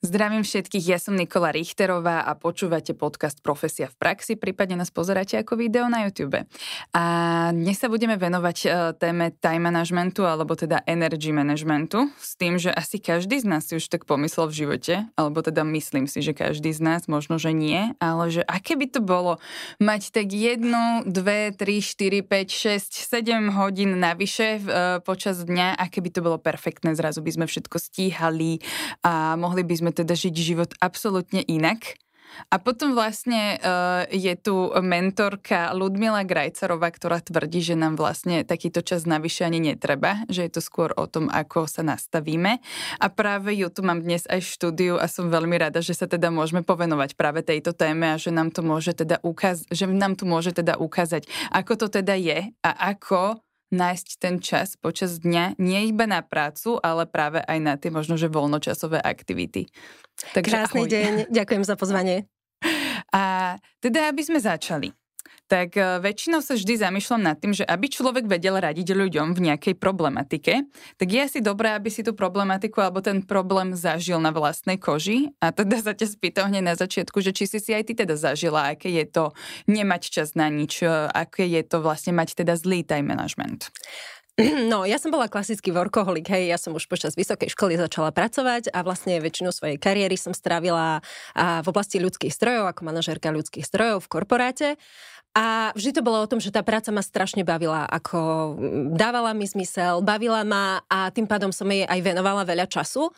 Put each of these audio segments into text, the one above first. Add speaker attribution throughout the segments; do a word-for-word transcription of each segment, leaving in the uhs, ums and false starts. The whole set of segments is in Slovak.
Speaker 1: Zdravím všetkých, ja som Nikola Richterová a počúvate podcast Profesia v praxi, prípadne nás pozeráte ako video na YouTube. A dnes sa budeme venovať téme time managementu, alebo teda energy managementu, s tým, že asi každý z nás si už tak pomyslel v živote, alebo teda myslím si, že každý z nás, možno, že nie, ale že aké by to bolo mať tak jednu, dve, tri, štyri, päť, šesť, sedem hodín navyše v, počas dňa, aké by to bolo perfektné, zrazu by sme všetko stíhali a mohli by sme teda žiť život absolútne inak. A potom vlastne uh, je tu mentorka Ľudmila Grajcarová, ktorá tvrdí, že nám vlastne takýto čas navyše ani netreba, že je to skôr o tom, ako sa nastavíme. A práve ju tu mám dnes aj v štúdiu a som veľmi rada, že sa teda môžeme povenovať práve tejto téme a že nám to môže teda ukázať, že nám tu môže teda ukázať, ako to teda je a ako nájsť ten čas počas dňa nie iba na prácu, ale práve aj na tie možno, že voľnočasové aktivity.
Speaker 2: Takže krásny ahoj. Deň, ďakujem za pozvanie.
Speaker 1: A teda, aby sme začali, tak väčšinou sa vždy zamýšľam nad tým, že aby človek vedel radiť ľuďom v nejakej problematike, tak je asi dobré, aby si tú problematiku alebo ten problém zažil na vlastnej koži. A teda sa ťa spýtam hneď na začiatku, že či si si aj ty teda zažila, aké je to nemať čas na nič, aké je to vlastne mať teda zlý time management.
Speaker 2: No, ja som bola klasický workoholik, hej, ja som už počas vysokej školy začala pracovať a vlastne väčšinu svojej kariéry som strávila v oblasti ľudských strojov, ako manažérka ľudských strojov v korporáte. A vždy to bolo o tom, že tá práca ma strašne bavila, ako dávala mi zmysel, bavila ma a tým pádom som jej aj venovala veľa času.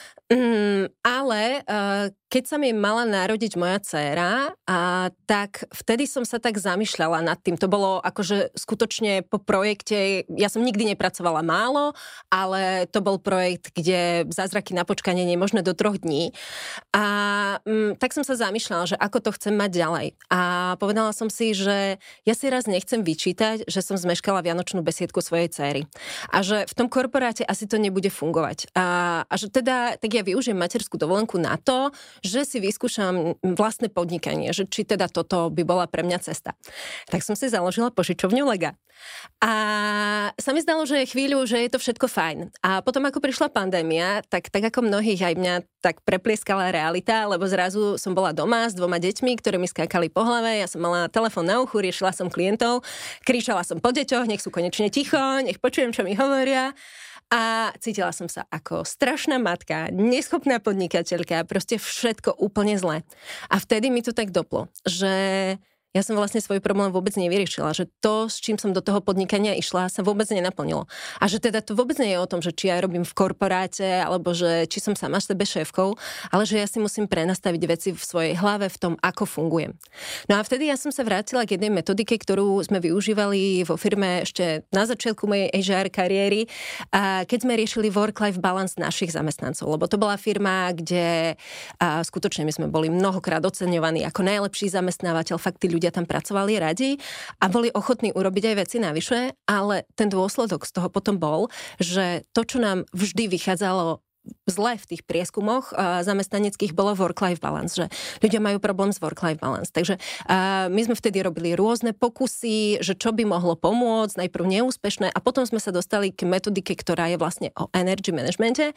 Speaker 2: Mm, ale uh, keď sa mi mala narodiť moja dcéra, a tak vtedy som sa tak zamýšľala nad tým. To bolo akože skutočne po projekte, ja som nikdy nepracovala málo, ale to bol projekt, kde zázraky na počkanie nie je možné do troch dní. A mm, tak som sa zamýšľala, že ako to chcem mať ďalej. A povedala som si, že ja si raz nechcem vyčítať, že som zmeškala vianočnú besiedku svojej dcéry. A že v tom korporáte asi to nebude fungovať. A, a že teda, tak ja využijem materskú dovolenku na to, že si vyskúšam vlastné podnikanie, že či teda toto by bola pre mňa cesta. Tak som si založila požičovňu Lega. A sa mi zdalo, že je chvíľu, že je to všetko fajn. A potom, ako prišla pandémia, tak, tak ako mnohých aj mňa tak preplieskala realita, lebo zrazu som bola doma s dvoma deťmi, ktoré mi skákali po hlave, ja som mala telefón na uchu, riešila som klientov, kričala som po deťoch, nech sú konečne ticho, nech počujem, čo mi hovoria. A cítila som sa ako strašná matka, neschopná podnikateľka, proste všetko úplne zlé. A vtedy mi to tak doplo, že ja som vlastne svoj problém vôbec nevyriešila, že to, s čím som do toho podnikania išla, sa vôbec nenaplnilo. A že teda to vôbec nie je o tom, že či ja robím v korporáte, alebo že či som sama sebe šéfkou, ale že ja si musím prenastaviť veci v svojej hlave v tom, ako fungujem. No a vtedy ja som sa vrátila k jednej metodike, ktorú sme využívali vo firme ešte na začiatku mojej há er kariéry, a keď sme riešili work-life balance našich zamestnancov, lebo to bola firma, kde a skutočne my sme boli mnohokrát oceňovaní ako najlepší zamestnávateľ, fakt tí ľudia tam pracovali radi a boli ochotní urobiť aj veci navyše, ale ten dôsledok z toho potom bol, že to, čo nám vždy vychádzalo zle v tých prieskumoch uh, zamestnaneckých bolo work-life balance, že ľudia majú problém s work-life balance. Takže uh, my sme vtedy robili rôzne pokusy, že čo by mohlo pomôcť, najprv neúspešné a potom sme sa dostali k metodike, ktorá je vlastne o energy managemente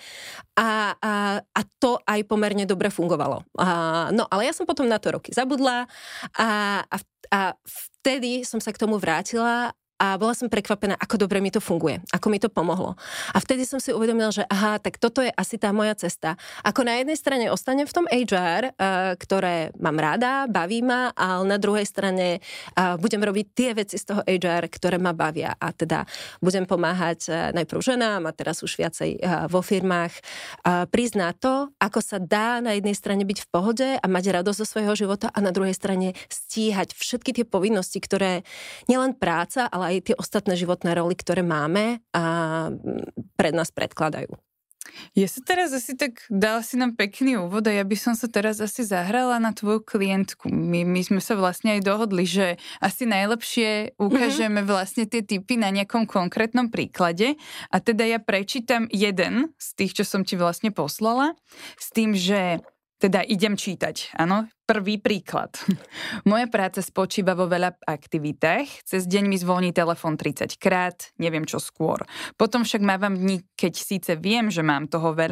Speaker 2: a, a, a to aj pomerne dobre fungovalo. Uh, no, ale ja som potom na to roky zabudla a, a, a vtedy som sa k tomu vrátila a bola som prekvapená, ako dobre mi to funguje, ako mi to pomohlo. A vtedy som si uvedomila, že aha, tak toto je asi tá moja cesta. Ako na jednej strane ostanem v tom há er, uh, ktoré mám rada, baví ma, ale na druhej strane uh, budem robiť tie veci z toho há er, ktoré ma bavia. A teda budem pomáhať uh, najprv ženám a teraz už viacej uh, vo firmách uh, prísť na to, ako sa dá na jednej strane byť v pohode a mať radosť zo svojho života a na druhej strane stíhať všetky tie povinnosti, ktoré nielen práca, ale aj tie ostatné životné roly, ktoré máme a pred nás predkladajú.
Speaker 1: Ja sa teraz asi tak, dala si nám pekný úvod a ja by som sa teraz asi zahrala na tvoju klientku. My, my sme sa vlastne aj dohodli, že asi najlepšie ukážeme mm-hmm. vlastne tie tipy na nejakom konkrétnom príklade a teda ja prečítam jeden z tých, čo som ti vlastne poslala, s tým, že teda idem čítať, áno. Prvý príklad. Moja práca spočíva vo veľa aktivitách. Cez deň mi zvoní telefón tridsať krát, neviem čo skôr. Potom však mávam dni, keď síce viem, že mám toho veľa,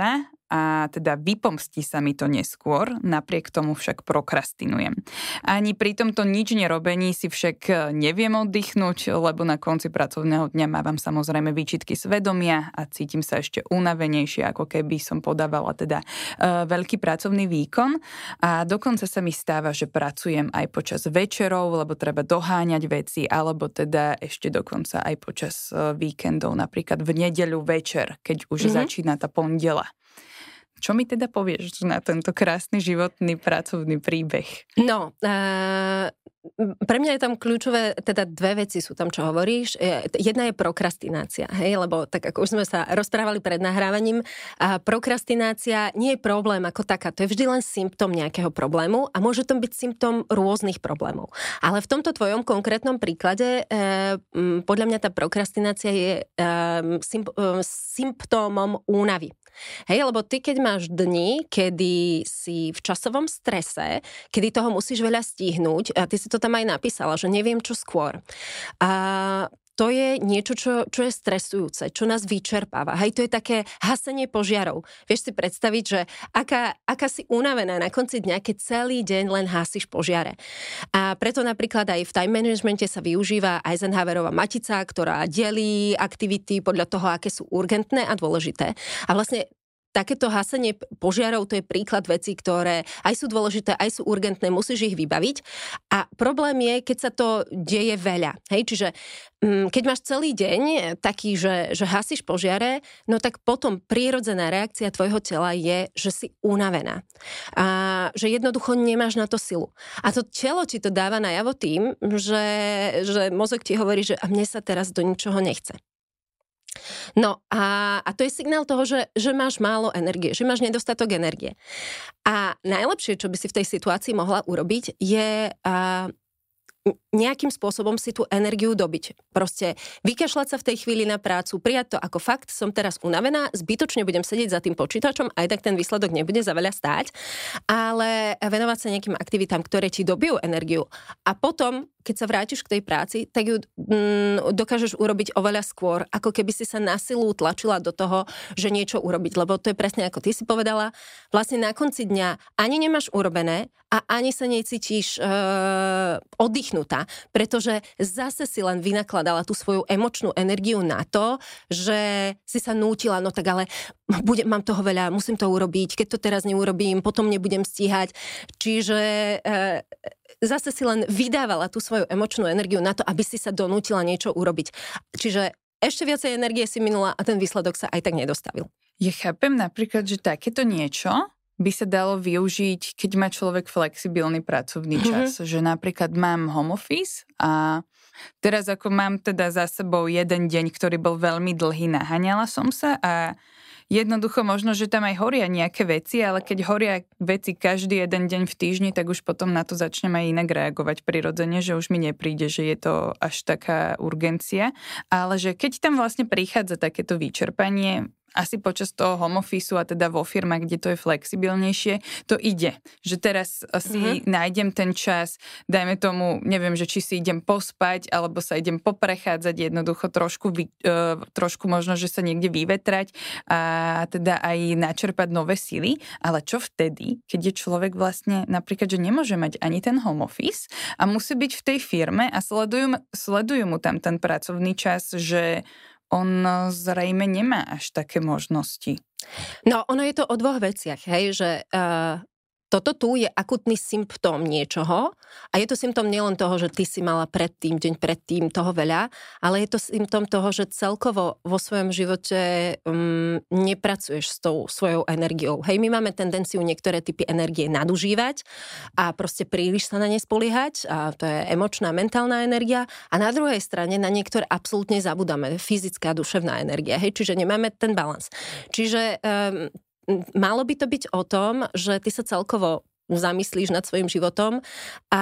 Speaker 1: a teda vypomstí sa mi to neskôr, napriek tomu však prokrastinujem. Ani pri tomto nič nerobení si však neviem oddychnúť, lebo na konci pracovného dňa mávam samozrejme výčitky svedomia a cítim sa ešte unavenejšie, ako keby som podávala teda uh, veľký pracovný výkon a dokonca sa mi stáva, že pracujem aj počas večerov, lebo treba doháňať veci, alebo teda ešte dokonca aj počas uh, víkendov, napríklad v nedeľu večer, keď už mm-hmm. začína tá pondela. Čo mi teda povieš na tento krásny životný pracovný príbeh?
Speaker 2: No, uh, pre mňa je tam kľúčové, teda dve veci sú tam, čo hovoríš. Jedna je prokrastinácia, hej, lebo tak ako už sme sa rozprávali pred nahrávaním, a prokrastinácia nie je problém ako taká, to je vždy len symptóm nejakého problému a môže to byť symptóm rôznych problémov. Ale v tomto tvojom konkrétnom príklade uh, podľa mňa tá prokrastinácia je uh, symp- uh, symptómom únavy. Hej, lebo ty, keď máš dni, kedy si v časovom strese, kedy toho musíš veľa stihnúť, a ty si to tam aj napísala, že neviem čo skôr. A to je niečo, čo, čo je stresujúce, čo nás vyčerpáva. Hej, to je také hasenie požiarov. Vieš si predstaviť, že aká, aká si unavená na konci dňa, keď celý deň len hasíš požiare. A preto napríklad aj v time managemente sa využíva Eisenhowerova matica, ktorá delí aktivity podľa toho, aké sú urgentné a dôležité. A vlastne takéto hasenie požiarov, to je príklad vecí, ktoré aj sú dôležité, aj sú urgentné, musíš ich vybaviť. A problém je, keď sa to deje veľa. Hej, čiže keď máš celý deň taký, že, že hasíš požiare, no tak potom prírodzená reakcia tvojho tela je, že si unavená. A že jednoducho nemáš na to silu. A to telo ti to dáva najavo tým, že, že mozog ti hovorí, že a mne sa teraz do ničoho nechce. No a, a to je signál toho, že, že máš málo energie, že máš nedostatok energie. A najlepšie, čo by si v tej situácii mohla urobiť, je a, nejakým spôsobom si tú energiu dobiť. Proste vykašľať sa v tej chvíli na prácu, prijať to ako fakt, som teraz unavená, zbytočne budem sedieť za tým počítačom, aj tak ten výsledok nebude za veľa stáť, ale venovať sa nejakým aktivitám, ktoré ti dobijú energiu. A potom, keď sa vrátiš k tej práci, tak ju mm, dokážeš urobiť oveľa skôr, ako keby si sa na silu tlačila do toho, že niečo urobiť. Lebo to je presne ako ty si povedala, vlastne na konci dňa ani nemáš urobené a ani sa necítiš e, oddychnutá, pretože zase si len vynakladala tú svoju emočnú energiu na to, že si sa nútila, no tak ale bude, mám toho veľa, musím to urobiť, keď to teraz neurobím, potom nebudem stíhať. Čiže e, zase si len vydávala tú svoju emočnú energiu na to, aby si sa donútila niečo urobiť. Čiže ešte viacej energie si minula a ten výsledok sa aj tak nedostavil.
Speaker 1: Ja chápem napríklad, že takéto niečo by sa dalo využiť, keď má človek flexibilný pracovný čas. Mm-hmm. Že napríklad mám home office a teraz ako mám teda za sebou jeden deň, ktorý bol veľmi dlhý, naháňala som sa a jednoducho možno, že tam aj horia nejaké veci, ale keď horia veci každý jeden deň v týždni, tak už potom na to začnem aj inak reagovať prirodzene, že už mi nepríde, že je to až taká urgencia. Ale že keď tam vlastne prichádza takéto vyčerpanie, asi počas toho home office a teda vo firmách, kde to je flexibilnejšie, to ide. Že teraz si mm-hmm. nájdem ten čas, dajme tomu, neviem, že či si idem pospať, alebo sa idem poprechádzať, jednoducho trošku, uh, trošku možno, že sa niekde vyvetrať a teda aj načerpať nové sily. Ale čo vtedy, keď je človek vlastne napríklad, že nemôže mať ani ten home office a musí byť v tej firme a sledujú, sledujú mu tam ten pracovný čas, že on zrejme nemá až také možnosti.
Speaker 2: No, ono je to o dvoch veciach, hej, že uh, toto tu je akutný symptóm niečoho a je to symptóm nielen toho, že ty si mala predtým, deň predtým toho veľa, ale je to symptóm toho, že celkovo vo svojom živote um, nepracuješ s tou svojou energiou. Hej, my máme tendenciu niektoré typy energie nadužívať a proste príliš sa na ne spoliehať a to je emočná, mentálna energia a na druhej strane na niektoré absolútne zabudáme, fyzická, duševná energia. Hej, čiže nemáme ten balans. Čiže um, malo by to byť o tom, že ty sa celkovo zamyslíš nad svojim životom a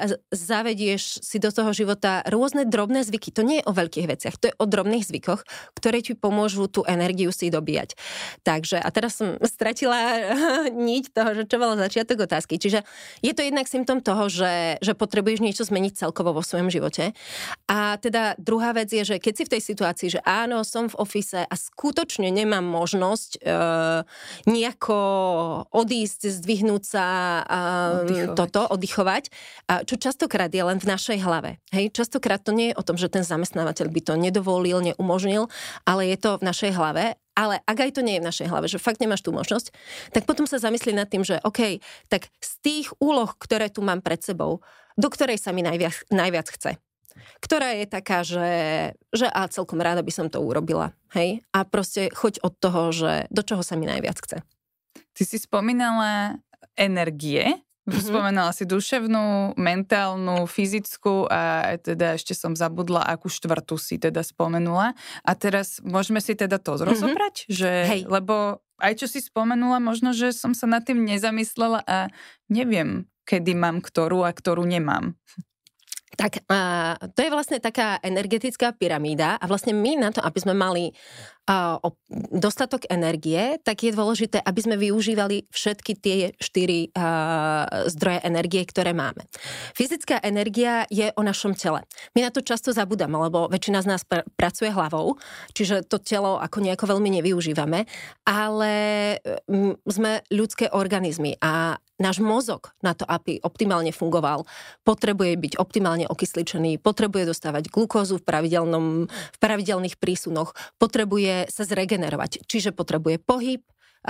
Speaker 2: zavedieš si do toho života rôzne drobné zvyky. To nie je o veľkých veciach, to je o drobných zvykoch, ktoré ti pomôžu tú energiu si dobíjať. Takže, a teraz som stratila niť toho, že čo bolo začiatok otázky. Čiže je to jednak symptom toho, že, že potrebuješ niečo zmeniť celkovo vo svojom živote. A teda druhá vec je, že keď si v tej situácii, že áno, som v office a skutočne nemám možnosť e, nejako odísť, zdvihnúť sa oddychovať. toto, oddychovať, čo častokrát je len v našej hlave. Hej, častokrát to nie je o tom, že ten zamestnávateľ by to nedovolil, neumožnil, ale je to v našej hlave. Ale ak aj to nie je v našej hlave, že fakt nemáš tú možnosť, tak potom sa zamyslí nad tým, že OK, tak z tých úloh, ktoré tu mám pred sebou, do ktorej sa mi najviac, najviac chce. Ktorá je taká, že, že a celkom ráda by som to urobila. Hej? A proste choď od toho, že do čoho sa mi najviac chce.
Speaker 1: Ty si spomínala energie, mm-hmm. Spomenala si duševnú, mentálnu, fyzickú a teda ešte som zabudla, akú štvrtú si teda spomenula. A teraz môžeme si teda to rozobrať, mm-hmm. že, Hej. lebo aj čo si spomenula, možno, že som sa nad tým nezamyslela a neviem, kedy mám ktorú a ktorú nemám.
Speaker 2: Tak a to je vlastne taká energetická pyramída a vlastne my na to, aby sme mali a, o, dostatok energie, tak je dôležité, aby sme využívali všetky tie štyri a, zdroje energie, ktoré máme. Fyzická energia je o našom tele. My na to často zabudáme, lebo väčšina z nás pr- pracuje hlavou, čiže to telo ako nejako veľmi nevyužívame, ale m, sme ľudské organizmy a náš mozog na to, aby optimálne fungoval, potrebuje byť optimálne okysličený, potrebuje dostávať glukózu v, pravidelnom, v pravidelných prísunoch, potrebuje sa zregenerovať, čiže potrebuje pohyb,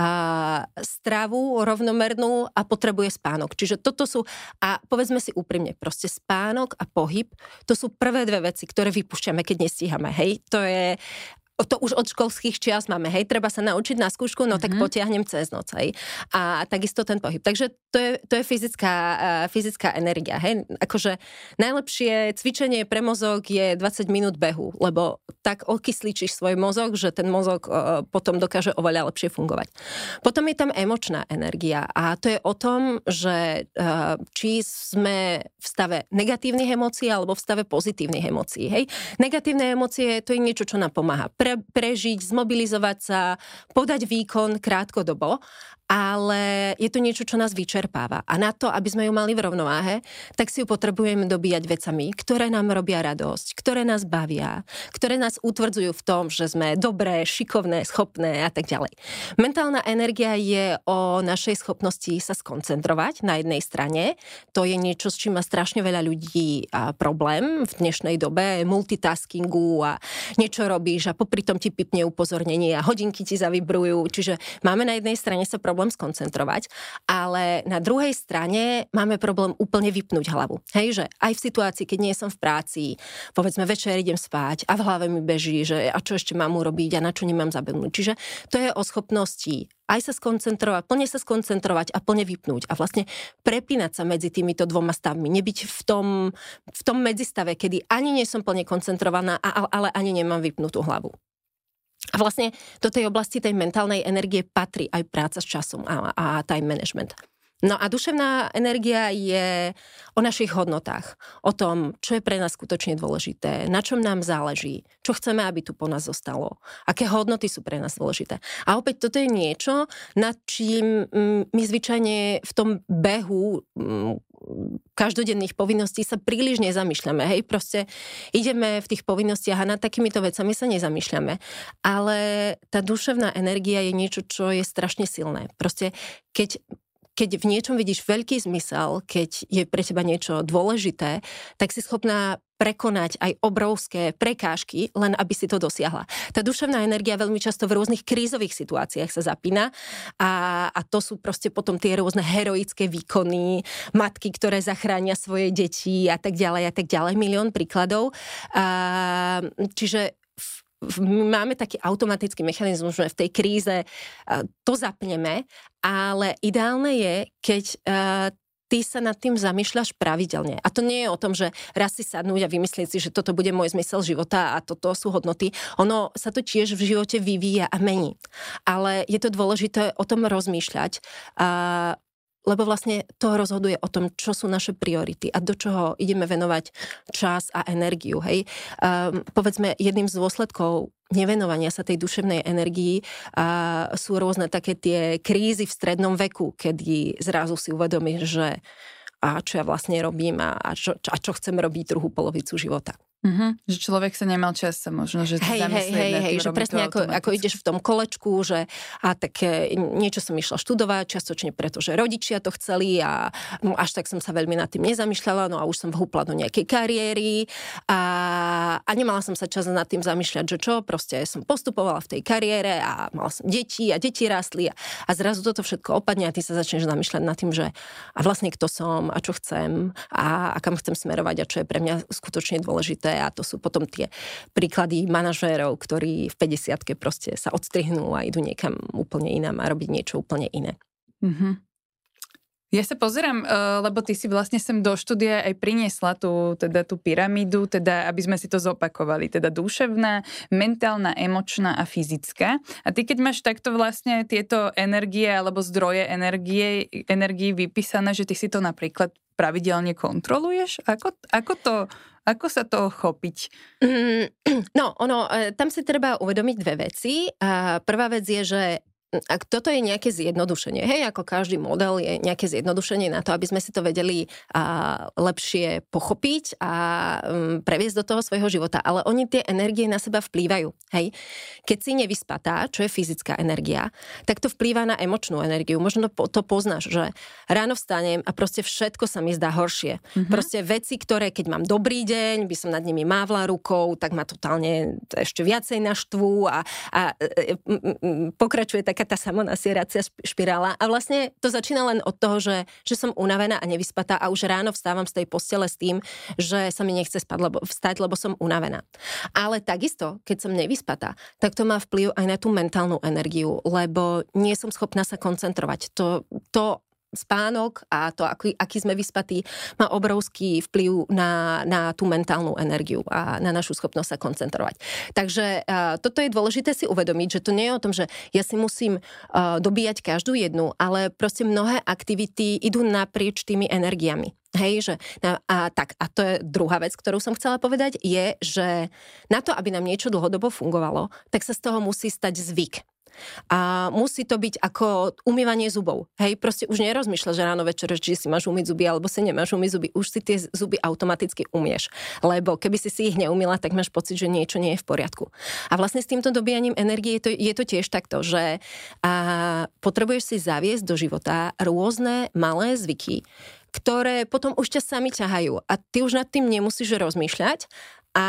Speaker 2: a stravu rovnomernú a potrebuje spánok. Čiže toto sú, a povedzme si úprimne, proste spánok a pohyb, to sú prvé dve veci, ktoré vypúšťame, keď nestíhame, hej. To je to už od školských čias máme, hej, treba sa naučiť na skúšku, no tak mm-hmm. potiahnem cez noc, hej. A takisto ten pohyb. Takže to je, to je fyzická, uh, fyzická energia, hej. Akože najlepšie cvičenie pre mozog je dvadsať minút behu, lebo tak okysličíš svoj mozog, že ten mozog uh, potom dokáže oveľa lepšie fungovať. Potom je tam emočná energia a to je o tom, že uh, či sme v stave negatívnych emócií alebo v stave pozitívnych emócií, hej. Negatívne emócie, to je niečo, čo nám pomáha Pre, prežiť, zmobilizovať sa, podať výkon krátkodobo, ale je to niečo, čo nás vyčerpáva. A na to, aby sme ju mali v rovnováhe, tak si ju potrebujeme dobíjať vecami, ktoré nám robia radosť, ktoré nás bavia, ktoré nás utvrdzujú v tom, že sme dobré, šikovné, schopné a tak ďalej. Mentálna energia je o našej schopnosti sa skoncentrovať na jednej strane. To je niečo, s čím má strašne veľa ľudí a problém v dnešnej dobe, multitaskingu a niečo robíš a popri tom ti pipne upozornenie a hodinky ti zavibrujú. Čiže máme na jednej strane sa problém skoncentrovať, ale na druhej strane máme problém úplne vypnúť hlavu. Hej, že aj v situácii, keď nie som v práci, povedzme večer idem spať a v hlave mi beží, že a čo ešte mám urobiť a na čo nemám zabudnúť. Čiže to je o schopnosti aj sa skoncentrovať, plne sa skoncentrovať a plne vypnúť a vlastne prepínať sa medzi týmito dvoma stavmi. Nebyť v tom, v tom medzistave, kedy ani nie som plne koncentrovaná, ale ani nemám vypnutú hlavu. A vlastne do tej oblasti tej mentálnej energie patrí aj práca s časom a, a time management. No a duševná energia je o našich hodnotách, o tom, čo je pre nás skutočne dôležité, na čom nám záleží, čo chceme, aby tu po nás zostalo, aké hodnoty sú pre nás dôležité. A opäť toto je niečo, nad čím my zvyčajne v tom behu každodenných povinností sa príliš nezamýšľame. Hej, proste ideme v tých povinnostiach a nad takýmito vecami sa nezamýšľame. Ale tá duševná energia je niečo, čo je strašne silné. Proste keď Keď v niečom vidíš veľký zmysel, keď je pre teba niečo dôležité, tak si schopná prekonať aj obrovské prekážky, len aby si to dosiahla. Tá duševná energia veľmi často v rôznych krízových situáciách sa zapína a, a to sú proste potom tie rôzne heroické výkony, matky, ktoré zachránia svoje deti a tak ďalej a tak ďalej. Milión príkladov. A, čiže máme taký automatický mechanizmus, že v tej kríze to zapneme, ale ideálne je, keď ty sa nad tým zamýšľaš pravidelne. A to nie je o tom, že raz si sadnúť a vymyslieť si, že toto bude môj zmysel života a toto sú hodnoty. Ono sa to tiež v živote vyvíja a mení. Ale je to dôležité o tom rozmýšľať. A lebo vlastne to rozhoduje o tom, čo sú naše priority a do čoho ideme venovať čas a energiu. Hej. Um, povedzme, jedným z dôsledkov nevenovania sa tej duševnej energii uh, sú rôzne také tie krízy v strednom veku, kedy zrazu si uvedomíš, že a čo ja vlastne robím a, a, čo, a čo chcem robiť druhú polovicu života.
Speaker 1: Uh-huh. Že človek sa nemal čas sa možno, že
Speaker 2: hej,
Speaker 1: zamyslieť
Speaker 2: hej, hej, hej, že presne ako, ako ideš v tom kolečku, že a tak niečo som išla študovať, čiastočne preto, že rodičia to chceli a no, až tak som sa veľmi nad tým nezamýšľala, no a už som vhúpla do nejakej kariéry a, a nemala som sa čas nad tým zamýšľať, že čo, proste som postupovala v tej kariére a mala som deti a deti rástli a, a zrazu toto všetko opadne a ty sa začneš zamýšľať nad tým, že a vlastne kto som a čo chcem a, a kam chcem smerovať a čo je pre mňa skutočne dôležité. A to sú potom tie príklady manažérov, ktorí v päťdesiatke proste sa odstrihnú a idú niekam úplne inám a robiť niečo úplne iné.
Speaker 1: Mm-hmm. Ja sa pozerám, lebo ty si vlastne sem do štúdia aj priniesla tú, teda tú pyramídu, teda aby sme si to zopakovali, teda duševná, mentálna, emočná a fyzická. A ty keď máš takto vlastne tieto energie alebo zdroje energie, energii vypísané, že ty si to napríklad pravidelne kontroluješ? Ako, ako to... Ako sa toho chopiť?
Speaker 2: No, ono, tam si treba uvedomiť dve veci. Prvá vec je, že ak toto je nejaké zjednodušenie, hej, ako každý model je nejaké zjednodušenie na to, aby sme si to vedeli a, lepšie pochopiť a um, previesť do toho svojho života. Ale oni tie energie na seba vplývajú, hej. Keď si nevyspatá, čo je fyzická energia, tak to vplýva na emočnú energiu. Možno to poznáš, že ráno vstanem a proste všetko sa mi zdá horšie. Mm-hmm. Proste veci, ktoré keď mám dobrý deň, by som nad nimi mávla rukou, tak ma totálne ešte viacej naštvú a, a e, e, pokračuje tak tá samonasieracia špirála. A vlastne to začína len od toho, že, že som unavená a nevyspatá a už ráno vstávam z tej postele s tým, že sa mi nechce spať, lebo, vstať, lebo som unavená. Ale takisto, keď som nevyspatá, tak to má vplyv aj na tú mentálnu energiu, lebo nie som schopná sa koncentrovať. To, to spánok a to, aký, aký sme vyspatí, má obrovský vplyv na, na tú mentálnu energiu a na našu schopnosť sa koncentrovať. Takže uh, toto je dôležité si uvedomiť, že to nie je o tom, že ja si musím uh, dobíjať každú jednu, ale proste mnohé aktivity idú naprieč tými energiami. Hej, že na, a tak, a to je druhá vec, ktorú som chcela povedať, je, že na to, aby nám niečo dlhodobo fungovalo, tak sa z toho musí stať zvyk. A musí to byť ako umývanie zubov. Hej, proste už nerozmýšľaš, že ráno večer, či si máš umyť zuby, alebo si nemáš umyť zuby. Už si tie zuby automaticky umieš. Lebo keby si si ich neumila, tak máš pocit, že niečo nie je v poriadku. A vlastne s týmto dobíjaním energie je to, je to tiež takto, že a potrebuješ si zaviesť do života rôzne malé zvyky, ktoré potom už ťa sami ťahajú. A ty už nad tým nemusíš rozmýšľať a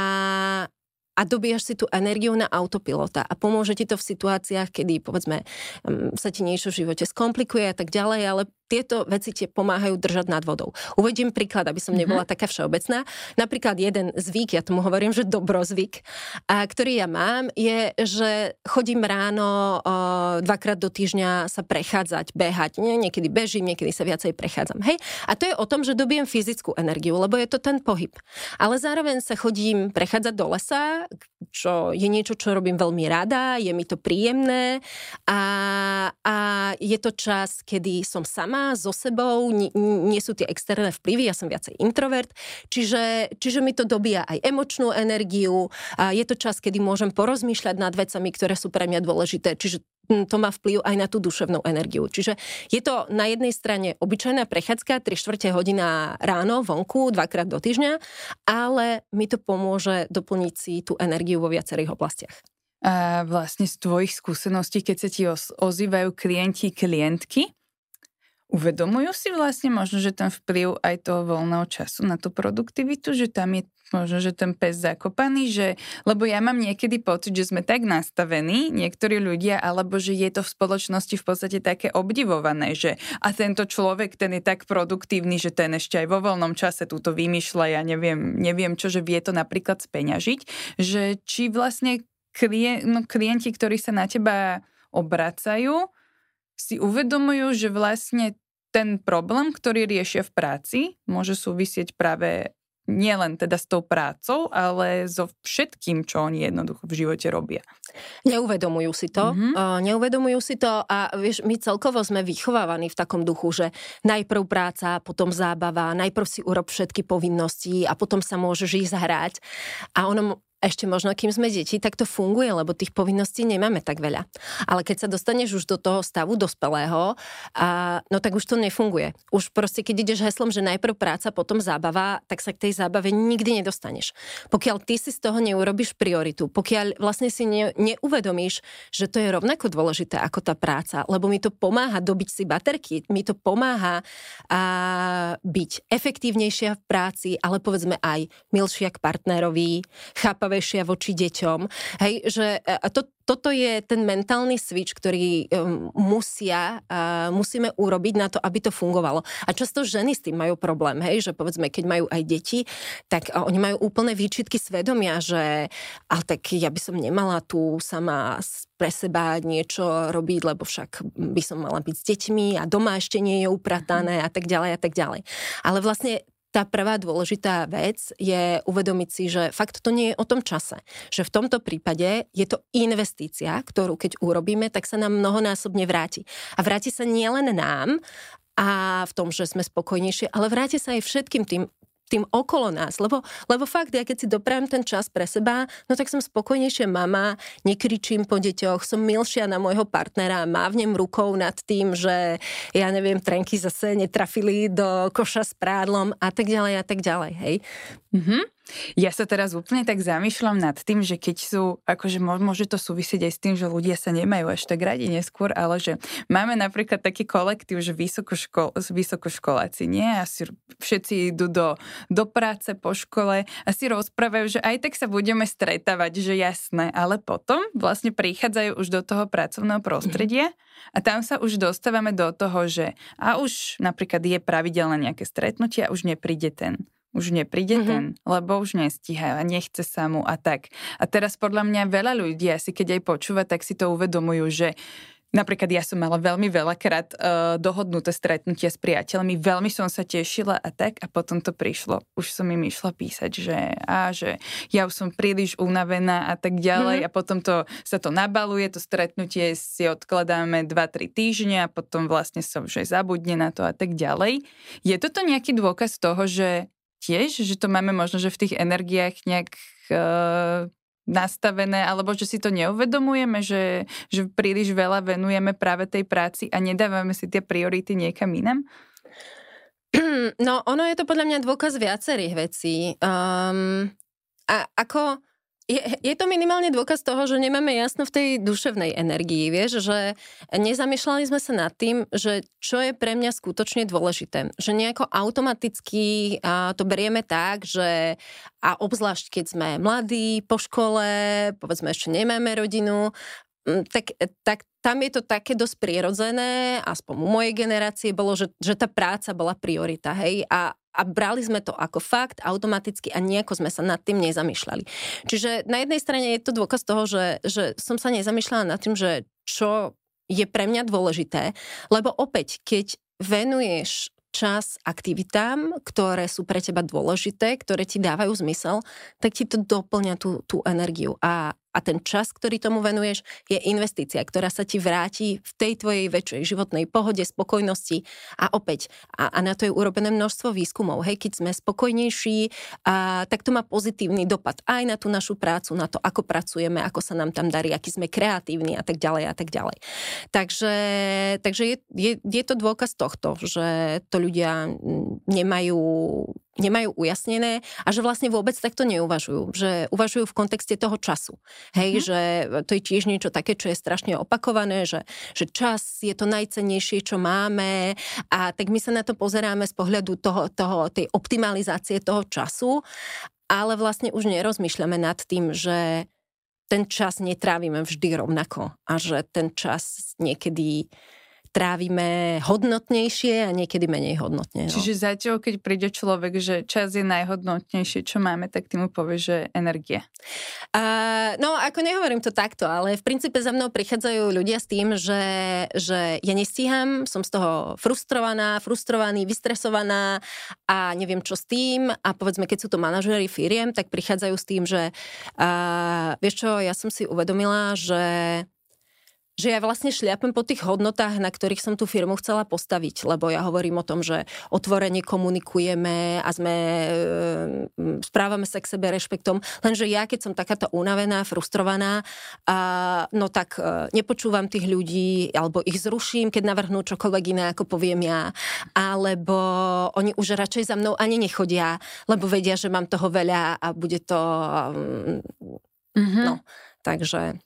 Speaker 2: a dobíjaš si tú energiu na autopilota a pomôže ti to v situáciách, kedy, povedzme, sa ti niečo v živote skomplikuje a tak ďalej, ale tieto veci ti pomáhajú držať nad vodou. Uvedím príklad, aby som nebola mm-hmm. taká všeobecná. Napríklad jeden zvyk, ja tomu hovorím, že dobrozvyk, a ktorý ja mám, je, že chodím ráno o, dvakrát do týždňa sa prechádzať, behať. Nie, niekedy bežím, niekedy sa viacej prechádzam. Hej? A to je o tom, že dobijem fyzickú energiu, lebo je to ten pohyb. Ale zároveň sa chodím prechádzať do lesa, čo je niečo, čo robím veľmi rada, je mi to príjemné a, a je to čas, kedy som sama so sebou, nie, nie sú tie externé vplyvy, ja som viacej introvert, čiže, čiže mi to dobíja aj emočnú energiu a je to čas, kedy môžem porozmýšľať nad vecami, ktoré sú pre mňa dôležité, čiže to má vplyv aj na tú duševnú energiu. Čiže je to na jednej strane obyčajná prechádzka, tri štvrte hodina ráno, vonku, dvakrát do týždňa, ale mi to pomôže doplniť si tú energiu vo viacerých oblastiach.
Speaker 1: A vlastne z tvojich skúseností, keď sa ti ozývajú klienti, klientky, uvedomujú si vlastne možno, že ten vplyv aj toho voľného času na tú produktivitu, že tam je možno, že ten pes zakopaný, že, lebo ja mám niekedy pocit, že sme tak nastavení, niektorí ľudia, alebo že je to v spoločnosti v podstate také obdivované, že a tento človek, ten je tak produktívny, že ten ešte aj vo voľnom čase túto vymýšľa, ja neviem, neviem čo, že vie to napríklad speňažiť, že či vlastne klien, no, klienti, ktorí sa na teba obracajú, si uvedomujú, že vlastne ten problém, ktorý riešia v práci, môže súvisieť práve nie len teda s tou prácou, ale so všetkým, čo oni jednoducho v živote robia.
Speaker 2: Neuvedomujú si to. Mm-hmm. Uh, neuvedomujú si to a vieš, my celkovo sme vychovávaní v takom duchu, že najprv práca, potom zábava, najprv si urob všetky povinnosti a potom sa môžeš ísť hrať. A ono ešte možno, kým sme deti, tak to funguje, lebo tých povinností nemáme tak veľa. Ale keď sa dostaneš už do toho stavu dospelého, a, no tak už to nefunguje. Už proste, keď ideš heslom, že najprv práca, potom zábava, tak sa k tej zábave nikdy nedostaneš. Pokiaľ ty si z toho neurobíš prioritu, pokiaľ vlastne si ne, neuvedomíš, že to je rovnako dôležité ako tá práca, lebo mi to pomáha dobiť si baterky, mi to pomáha a, byť efektívnejšia v práci, ale povedzme aj milšia k partnerovi, chápavejšia voči deťom. Hej, že a to, toto je ten mentálny switch, ktorý um, musia, uh, musíme urobiť na to, aby to fungovalo. A často ženy s tým majú problém, hej, že povedzme, keď majú aj deti, tak uh, oni majú úplné výčitky svedomia, že ale tak ja by som nemala tu sama pre seba niečo robiť, lebo však by som mala byť s deťmi a doma ešte nie je upratané a tak ďalej a tak ďalej. Ale vlastne tá prvá dôležitá vec je uvedomiť si, že fakt to nie je o tom čase. Že v tomto prípade je to investícia, ktorú keď urobíme, tak sa nám mnohonásobne vráti. A vráti sa nielen nám a v tom, že sme spokojnejšie, ale vráti sa aj všetkým tým tým okolo nás, lebo, lebo fakt, ja keď si doprajem ten čas pre seba, no tak som spokojnejšia mama, nekričím po deťoch, som milšia na môjho partnera, mávnem rukou nad tým, že ja neviem, trenky zase netrafili do koša s prádlom a tak ďalej a tak ďalej, hej.
Speaker 1: Mhm. Ja sa teraz úplne tak zamýšľam nad tým, že keď sú, akože môže to súvisieť aj s tým, že ľudia sa nemajú až tak radi neskôr, ale že máme napríklad taký kolektív, že vysokoškol, vysokoškoláci, nie? Asi všetci idú do, do práce po škole a si rozprávajú, že aj tak sa budeme stretávať, že jasné, ale potom vlastne prichádzajú už do toho pracovného prostredia a tam sa už dostávame do toho, že a už napríklad je pravidelné nejaké stretnutie a už nepríde ten. Už nepríde mm-hmm. ten, lebo už nestíha a nechce sa mu a tak. A teraz podľa mňa veľa ľudí, asi keď aj počúva, tak si to uvedomujú, že napríklad ja som mala veľmi veľakrát uh, dohodnuté stretnutia s priateľmi, veľmi som sa tešila a tak a potom to prišlo. Už som im išla písať, že, á, že ja už som príliš unavená a tak ďalej mm-hmm. a potom to, sa to nabaluje, to stretnutie si odkladáme dva tri týždne a potom vlastne som už aj zabudne na to a tak ďalej. Je toto nejaký dôkaz toho, že tiež, že to máme možno, že v tých energiách nejak uh, nastavené, alebo že si to neuvedomujeme, že, že príliš veľa venujeme práve tej práci a nedávame si tie priority niekam inam?
Speaker 2: No, ono je to podľa mňa dôkaz viacerých vecí. Um, a ako... Je, je to minimálne dôkaz toho, že nemáme jasno v tej duševnej energii, vieš, že nezamýšľali sme sa nad tým, že čo je pre mňa skutočne dôležité. Že nejako automaticky a to berieme tak, že a obzvlášť keď sme mladí, po škole, povedzme ešte nemáme rodinu, tak, tak tam je to také dosť prirodzené, aspoň u mojej generácie bolo, že, že tá práca bola priorita, hej, a a brali sme to ako fakt automaticky a nejako sme sa nad tým nezamýšľali. Čiže na jednej strane je to dôkaz toho, že, že som sa nezamýšľala nad tým, že čo je pre mňa dôležité, lebo opäť, keď venuješ čas aktivitám, ktoré sú pre teba dôležité, ktoré ti dávajú zmysel, tak ti to doplňa tú, tú energiu. A a ten čas, ktorý tomu venuješ, je investícia, ktorá sa ti vráti v tej tvojej väčšej životnej pohode, spokojnosti a opäť, a, a na to je urobené množstvo výskumov, hej, keď sme spokojnejší, a, tak to má pozitívny dopad aj na tú našu prácu, na to, ako pracujeme, ako sa nám tam darí, aký sme kreatívni a tak ďalej a tak ďalej. Takže, takže je, je, je to dôkaz tohto, že to ľudia nemajú nemajú ujasnené a že vlastne vôbec takto neuvažujú, že uvažujú v kontexte toho času. Hej, mm. že to je tiež niečo také, čo je strašne opakované, že, že čas je to najcennejšie, čo máme a tak my sa na to pozeráme z pohľadu toho, toho, tej optimalizácie toho času, ale vlastne už nerozmýšľame nad tým, že ten čas netrávime vždy rovnako a že ten čas niekedy trávime hodnotnejšie a niekedy menej hodnotne. No.
Speaker 1: Čiže zatiaľ, keď príde človek, že čas je najhodnotnejšie, čo máme, tak ty mu povieš, že energie.
Speaker 2: Uh, no, ako nehovorím to takto, ale v princípe za mnou prichádzajú ľudia s tým, že, že ja nestíham, som z toho frustrovaná, frustrovaný, vystresovaná a neviem čo s tým a povedzme, keď sú to manažéri firiem, tak prichádzajú s tým, že uh, vieš čo, ja som si uvedomila, že že ja vlastne šliapem po tých hodnotách, na ktorých som tú firmu chcela postaviť, lebo ja hovorím o tom, že otvorene komunikujeme a sme, e, správame sa k sebe rešpektom, lenže ja, keď som takáto unavená, frustrovaná, a, no tak e, nepočúvam tých ľudí, alebo ich zruším, keď navrhnú čokoľvek iné, ako poviem ja, alebo oni už radšej za mnou ani nechodia, lebo vedia, že mám toho veľa a bude to... Mm-hmm. No, takže...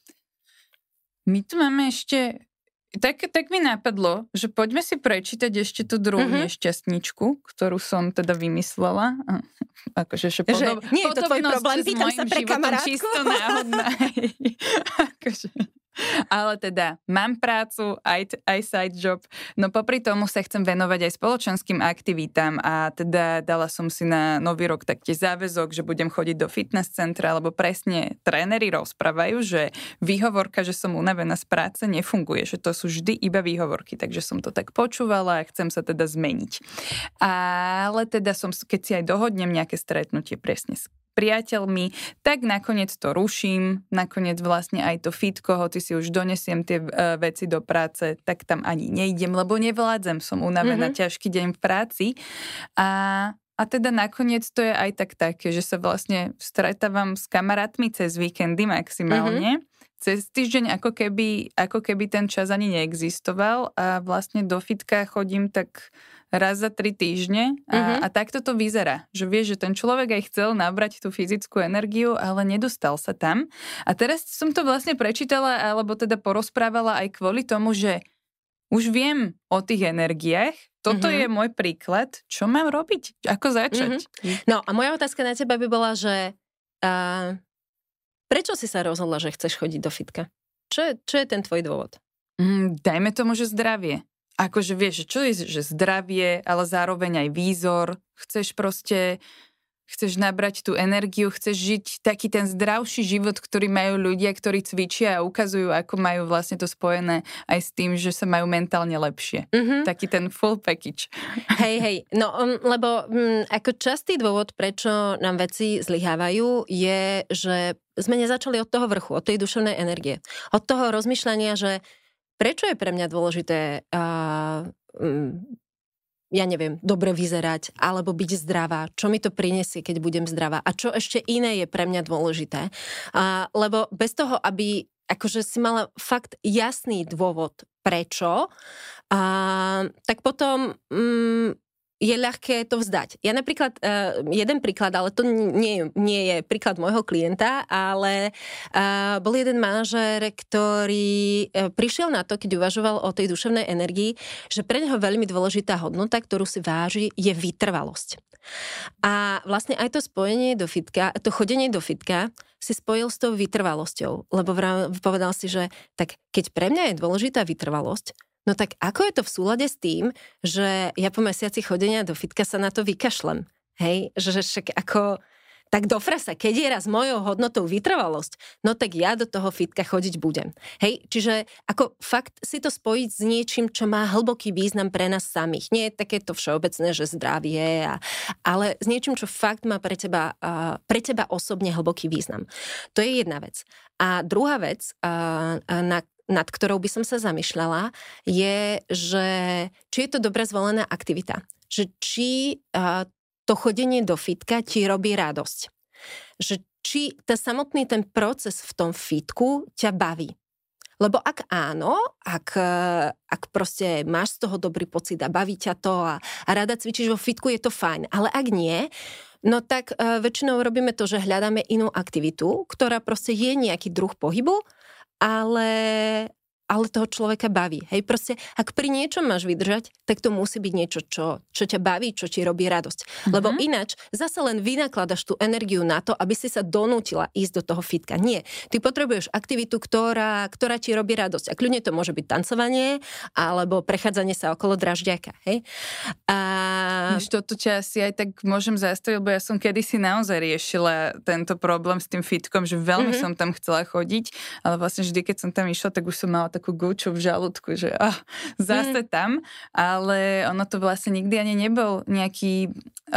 Speaker 1: My tu máme ešte, tak, tak mi napadlo, že poďme si prečítať ešte tú druhú mm-hmm. nešťastničku, ktorú som teda vymyslela. Akože, že podob,
Speaker 2: nie je to tvoj problém, pýtam sa pre kamarátku.
Speaker 1: Čisto náhodná. akože... Ale teda, mám prácu, aj, aj side job, no popri tomu sa chcem venovať aj spoločenským aktivitám a teda dala som si na nový rok taktiež záväzok, že budem chodiť do fitness centra, lebo presne tréneri rozprávajú, že výhovorka, že som unavená z práce, nefunguje, že to sú vždy iba výhovorky, takže som to tak počúvala a chcem sa teda zmeniť. Ale teda som, keď si aj dohodnem nejaké stretnutie presne s priateľmi, tak nakoniec to ruším, nakoniec vlastne aj to fitko, hoci si už donesiem tie uh, veci do práce, tak tam ani nejdem, lebo nevládzem, som unavená, mm-hmm. ťažký deň v práci a, a teda nakoniec to je aj tak také, že sa vlastne stretávam s kamarátmi cez víkendy maximálne, mm-hmm. cez týždeň ako keby, ako keby ten čas ani neexistoval a vlastne do fitka chodím tak raz za tri týždne a, mm-hmm. a takto to vyzerá. Že vieš, že ten človek aj chcel nabrať tú fyzickú energiu, ale nedostal sa tam. A teraz som to vlastne prečítala, alebo teda porozprávala aj kvôli tomu, že už viem o tých energiách. Toto mm-hmm. je môj príklad. Čo mám robiť? Ako začať?
Speaker 2: Mm-hmm. No a moja otázka na teba by bola, že uh, prečo si sa rozhodla, že chceš chodiť do fitka? Čo je, čo je ten tvoj dôvod?
Speaker 1: Mm, dajme tomu, že zdravie. Akože vieš, čo je, že zdravie, ale zároveň aj výzor. Chceš proste, chceš nabrať tú energiu, chceš žiť taký ten zdravší život, ktorý majú ľudia, ktorí cvičia a ukazujú, ako majú vlastne to spojené aj s tým, že sa majú mentálne lepšie. Mm-hmm. Taký ten full package.
Speaker 2: Hej, hej, no lebo m, ako častý dôvod, prečo nám veci zlyhávajú, je, že sme nezačali od toho vrchu, od tej duševnej energie. Od toho rozmýšľania, že prečo je pre mňa dôležité, uh, um, ja neviem, dobre vyzerať, alebo byť zdravá? Čo mi to prinesie, keď budem zdravá? A čo ešte iné je pre mňa dôležité? Uh, lebo bez toho, aby akože si mala fakt jasný dôvod, prečo, uh, tak potom... Um, je ľahké to vzdať. Ja napríklad, uh, jeden príklad, ale to nie, nie je príklad môjho klienta, ale uh, bol jeden manažér, ktorý uh, prišiel na to, keď uvažoval o tej duševnej energii, že pre neho veľmi dôležitá hodnota, ktorú si váži, je vytrvalosť. A vlastne aj to spojenie do fitka, to chodenie do fitka si spojil s tou vytrvalosťou, lebo povedal si, že tak keď pre mňa je dôležitá vytrvalosť, no tak ako je to v súlade s tým, že ja po mesiaci chodenia do fitka sa na to vykašlem? Hej, že však ako, tak do frasa, keď je raz mojou hodnotou vytrvalosť, no tak ja do toho fitka chodiť budem. Hej, čiže ako fakt si to spojiť s niečím, čo má hlboký význam pre nás samých. Nie je takéto všeobecné, že zdravie, a, ale s niečím, čo fakt má pre teba, uh, pre teba osobne hlboký význam. To je jedna vec. A druhá vec, uh, na nad ktorou by som sa zamýšľala, je, že či je to dobre zvolená aktivita. Že či uh, to chodenie do fitka ti robí radosť. Že či tá samotný ten proces v tom fitku ťa baví. Lebo ak áno, ak, ak proste máš z toho dobrý pocit a baví ťa to a, a rada cvičíš vo fitku, je to fajn. Ale ak nie, no tak uh, väčšinou robíme to, že hľadáme inú aktivitu, ktorá proste je nejaký druh pohybu, ale ale toho človeka baví. Hej, proste, ak pri niečom máš vydržať, tak to musí byť niečo, čo, čo ťa baví, čo ti robí radosť. Mm-hmm. Lebo ináč zase len vynakladaš tú energiu na to, aby si sa donútila ísť do toho fitka. Nie. Ty potrebuješ aktivitu, ktorá, ktorá ti robí radosť. A kľudne to môže byť tancovanie, alebo prechádzanie sa okolo dražďaka. Hej? A...
Speaker 1: Než toto ťa asi aj tak môžem zastaviť, lebo ja som kedysi naozaj riešila tento problém s tým fitkom, že veľmi mm-hmm. som tam chcela chodiť, ale vlastne vždy, keď som tam išla, tak už som mala takú gúču v žalúdku, že ah, zase mm. tam, ale ono to vlastne nikdy ani nebol nejaký,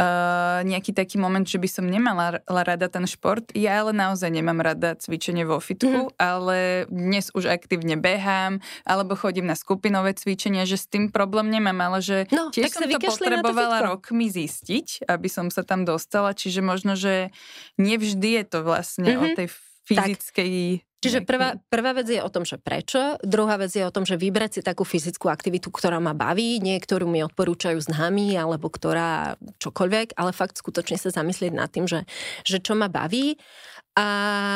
Speaker 1: uh, nejaký taký moment, že by som nemala rada ten šport. Ja ale naozaj nemám rada cvičenie vo fitku, mm. ale dnes už aktívne behám, alebo chodím na skupinové cvičenia, že s tým problém nemám, ale že
Speaker 2: no,
Speaker 1: tiež som to potrebovala to rokmi zistiť, aby som sa tam dostala, čiže možno, že nevždy je to vlastne mm-hmm. o tej fyzickej...
Speaker 2: Čiže prvá, prvá vec je o tom, že prečo, druhá vec je o tom, že vybrať si takú fyzickú aktivitu, ktorá ma baví, nie ktorú mi odporúčajú známi, alebo ktorá čokoľvek, ale fakt skutočne sa zamyslieť nad tým, že, že čo ma baví. A,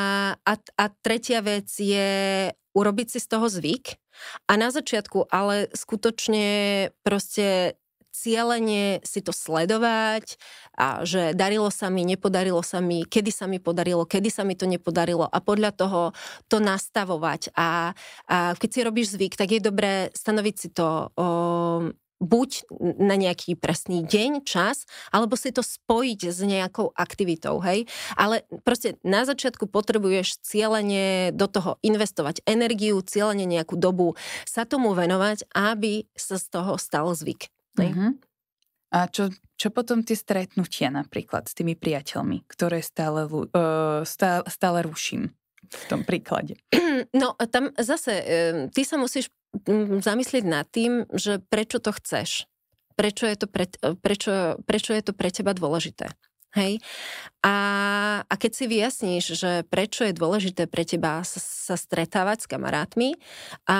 Speaker 2: a, a tretia vec je urobiť si z toho zvyk a na začiatku ale skutočne proste cielene si to sledovať a že darilo sa mi, nepodarilo sa mi, kedy sa mi podarilo, kedy sa mi to nepodarilo a podľa toho to nastavovať a, a keď si robíš zvyk, tak je dobré stanoviť si to o, buď na nejaký presný deň, čas, alebo si to spojiť s nejakou aktivitou, hej. Ale proste na začiatku potrebuješ cielene do toho investovať energiu, cielene nejakú dobu sa tomu venovať, aby sa z toho stal zvyk.
Speaker 1: Uh-huh. A čo, čo potom tie stretnutia napríklad s tými priateľmi, ktoré stále, uh, stále, stále ruším v tom príklade?
Speaker 2: No tam zase ty sa musíš zamyslieť nad tým, že prečo to chceš. Prečo je to pre, prečo, prečo je to pre teba dôležité. Hej? A, a keď si vyjasníš, že prečo je dôležité pre teba sa, sa stretávať s kamarátmi, a,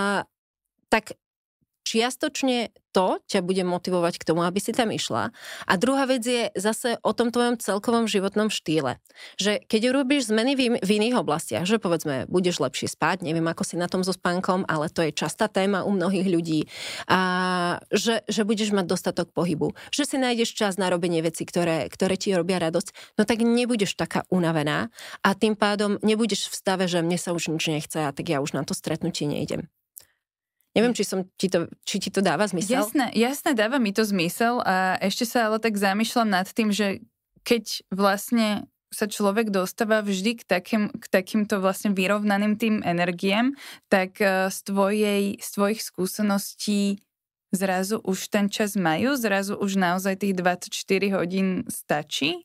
Speaker 2: tak čiastočne to ťa bude motivovať k tomu, aby si tam išla. A druhá vec je zase o tom tvojom celkovom životnom štýle. Že keď urobíš zmeny v, v iných oblastiach, že povedzme, budeš lepšie spať, neviem, ako si na tom so spánkom, ale to je častá téma u mnohých ľudí. A že, že budeš mať dostatok pohybu. Že si nájdeš čas na robenie vecí, ktoré, ktoré ti robia radosť, no tak nebudeš taká unavená a tým pádom nebudeš v stave, že mne sa už nič nechce a tak ja už na to stretnutie nejdem. Neviem, či, som, či, to, či ti to dáva zmysel?
Speaker 1: Jasné, jasné, dáva mi to zmysel a ešte sa ale tak zamýšľam nad tým, že keď vlastne sa človek dostáva vždy k, takým, k takýmto vlastne vyrovnaným tým energiám, tak z, tvojej, z tvojich skúseností zrazu už ten čas majú? Zrazu už naozaj tých dvadsaťštyri hodín stačí?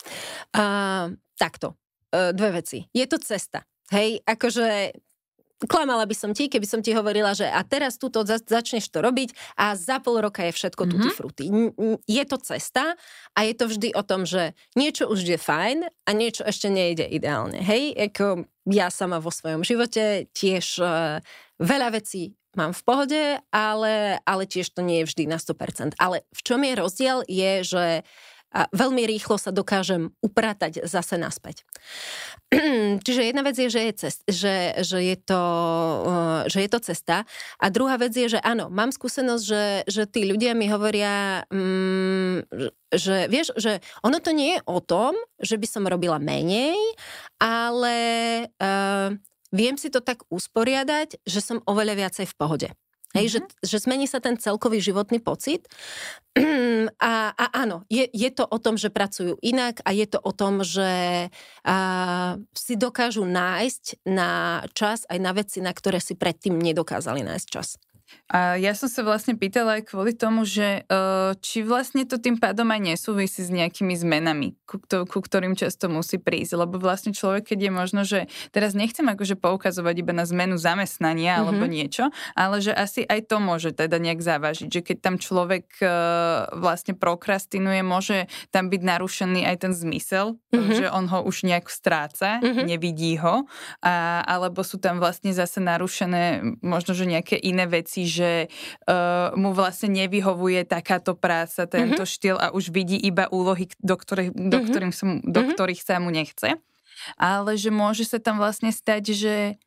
Speaker 2: Uh, takto. Uh, dve veci. Je to cesta. Hej, akože... Klamala by som ti, keby som ti hovorila, že a teraz túto začneš to robiť a za pol roka je všetko mm-hmm. tutti frutti. Je to cesta a je to vždy o tom, že niečo už je fajn a niečo ešte nejde ideálne. Hej, ako ja sama vo svojom živote tiež uh, veľa vecí mám v pohode, ale, ale tiež to nie je vždy na sto percent. Ale v čom je rozdiel je, že a veľmi rýchlo sa dokážem upratať zase naspäť. Čiže jedna vec je, že je, cest, že, že, je to, že je to cesta a druhá vec je, že áno, mám skúsenosť, že, že tí ľudia mi hovoria, mm, že vieš, že ono to nie je o tom, že by som robila menej, ale uh, viem si to tak usporiadať, že som oveľa viacej v pohode. Hej, mm-hmm. že, že zmení sa ten celkový životný pocit a, a áno, je, je to o tom, že pracujú inak a je to o tom, že a, si dokážu nájsť na čas aj na veci, na ktoré si predtým nedokázali nájsť čas.
Speaker 1: A ja som sa vlastne pýtala aj kvôli tomu, že uh, či vlastne to tým pádom aj nesúvisí s nejakými zmenami, ku, to, ku ktorým často musí prísť, lebo vlastne človek, keď je možno, že teraz nechcem akože poukazovať iba na zmenu zamestnania mm-hmm. alebo niečo, ale že asi aj to môže teda nejak závažiť, že keď tam človek uh, vlastne prokrastinuje, môže tam byť narušený aj ten zmysel, mm-hmm. že on ho už nejak stráca, mm-hmm. nevidí ho, a, alebo sú tam vlastne zase narušené možno, že nejaké iné veci, že uh, mu vlastne nevyhovuje takáto práca, tento mm-hmm. štýl a už vidí iba úlohy, do ktorých, do mm-hmm. ktorých, som, do mm-hmm. ktorých sa mu nechce. Ale že môže sa tam vlastne stať, že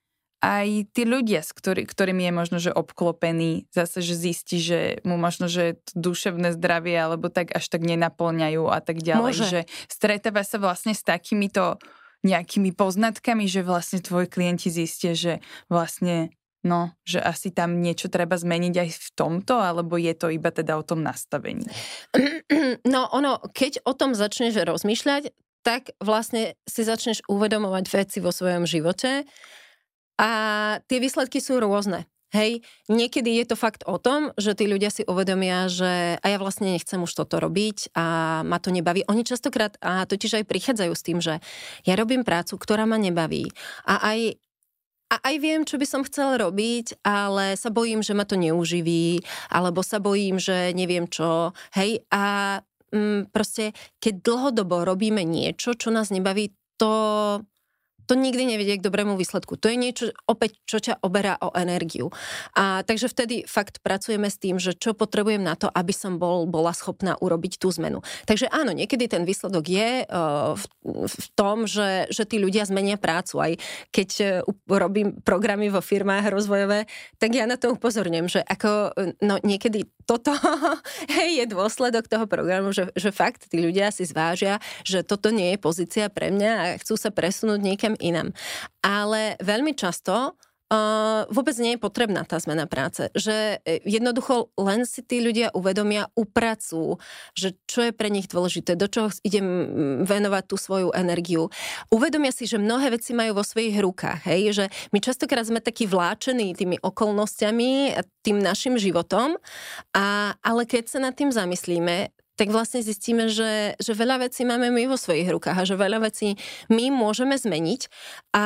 Speaker 1: aj tí ľudia, s ktorý, ktorými je možno, že obklopený, zase, že zistí, že mu možno, že to duševné zdravie alebo tak až tak nenaplňajú a tak ďalej.
Speaker 2: Môže.
Speaker 1: Že stretáva sa vlastne s takýmito nejakými poznatkami, že vlastne tvoji klienti zistia, že vlastne, no, že asi tam niečo treba zmeniť aj v tomto, alebo je to iba teda o tom nastavení?
Speaker 2: No ono, keď o tom začneš rozmýšľať, tak vlastne si začneš uvedomovať veci vo svojom živote a tie výsledky sú rôzne. Hej, niekedy je to fakt o tom, že tí ľudia si uvedomia, že a ja vlastne nechcem už toto robiť a ma to nebaví. Oni častokrát a totiž aj prichádzajú s tým, že ja robím prácu, ktorá ma nebaví a aj A aj viem, čo by som chcel robiť, ale sa bojím, že ma to neuživí, alebo sa bojím, že neviem čo. Hej, a mm, proste, keď dlhodobo robíme niečo, čo nás nebaví, to, to nikdy nevedie k dobrému výsledku. To je niečo opäť, čo ťa oberá o energiu. A takže vtedy fakt pracujeme s tým, že čo potrebujem na to, aby som bol, bola schopná urobiť tú zmenu. Takže áno, niekedy ten výsledok je uh, v, v tom, že, že tí ľudia zmenia prácu. Aj keď uh, robím programy vo firmách rozvojové, tak ja na to upozorňujem, že ako no, niekedy toto hej, je dôsledok toho programu, že, že fakt tí ľudia si zvážia, že toto nie je pozícia pre mňa a chcú sa presunúť niekam inam. Ale veľmi často uh, vôbec nie je potrebná tá zmena práce. Že jednoducho len si tí ľudia uvedomia, upracujú, že čo je pre nich dôležité, do čoho idem venovať tú svoju energiu. Uvedomia si, že mnohé veci majú vo svojich rukách. Hej? Že my častokrát sme takí vláčení tými okolnostiami a tým našim životom, a, ale keď sa nad tým zamyslíme, tak vlastne zistíme, že, že veľa vecí máme my vo svojich rukách a že veľa vecí my môžeme zmeniť a,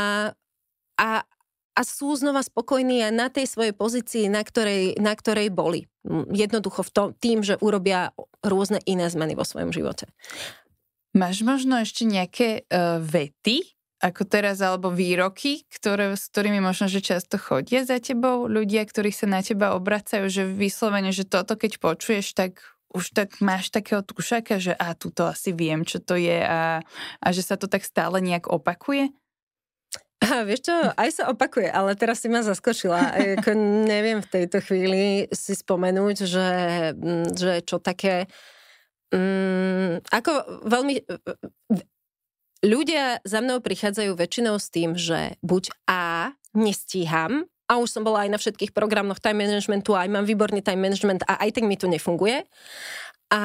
Speaker 2: a, a sú znova spokojní aj na tej svojej pozícii, na ktorej, na ktorej boli. Jednoducho v tom, tým, že urobia rôzne iné zmeny vo svojom živote.
Speaker 1: Máš možno ešte nejaké uh, vety, ako teraz, alebo výroky, ktoré, s ktorými možno, že často chodia za tebou ľudia, ktorí sa na teba obracajú, že vyslovene, že toto keď počuješ, tak už tak máš takého tušaka, že a tuto asi viem, čo to je a, a že sa to tak stále nejak opakuje?
Speaker 2: A vieš čo, aj sa opakuje, ale teraz si ma zaskočila. Ako neviem v tejto chvíli si spomenúť, že, že čo také... Um, ako veľmi... Ľudia za mnou prichádzajú väčšinou s tým, že buď A, nestíham, a už som bola aj na všetkých programoch time managementu, aj mám výborný time management a aj tak mi to nefunguje. A,